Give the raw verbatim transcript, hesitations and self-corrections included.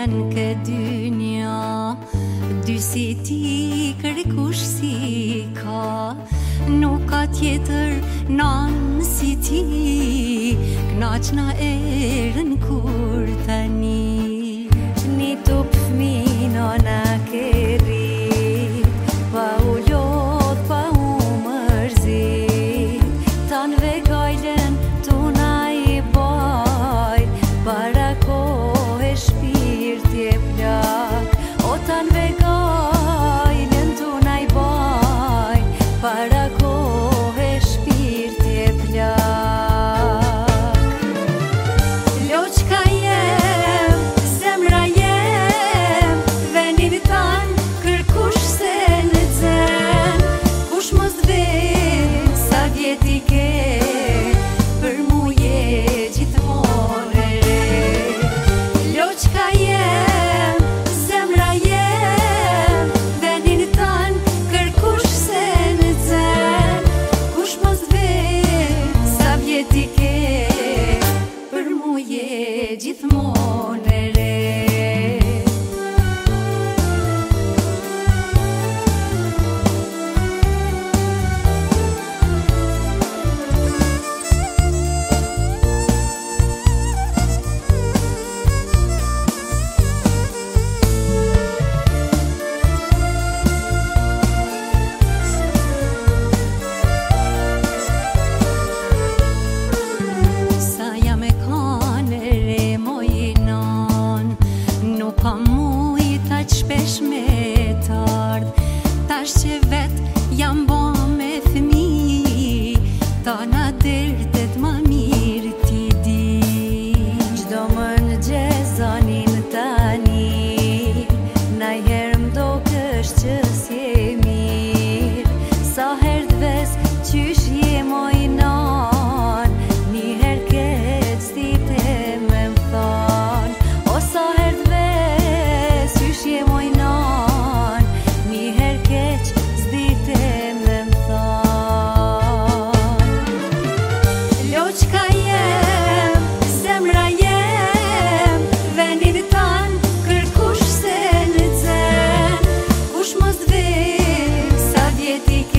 janë këtë dynja, dy si ti kërkush si ka, nuk ka tjetër nan si ti, knaqna erën kur tani. Një tup fmino na kerit, pa u lodh, pa u mërzit, tanve gajlen tuna i baj, para kohë shpirti e plak, o tanve gajlen tuna i baj, para kohë shpirti e plak. Loqka jem, zemra jem, venin tan kërkush se në zen, kush mos vin sa vjeti ke, për mu je gjithmonë e re. Loqka jem, zemra jem, venin tan kërkush se në zen, kush mos vin sa vjeti ke, për mu je gjithmonë e re. Sa jam e kanë re mojinon, nuk kam mujta që shpesh me t'ardh, tash që vet jam bo me fëmi, ta na dertet ma mirë ti di. Gjdo më në gjezonin tani, najher m'do kësh që s'je mirë, sa her t'ves qysh je mojnon, njëher keq s'dite me m'thon, o sa her t'ves qysh je mojnon, njëher keq s'dite me m'thon. Loqka jem, zemra jem, venin tan kërkush se në zen, kush mos vin sa vjeti ke,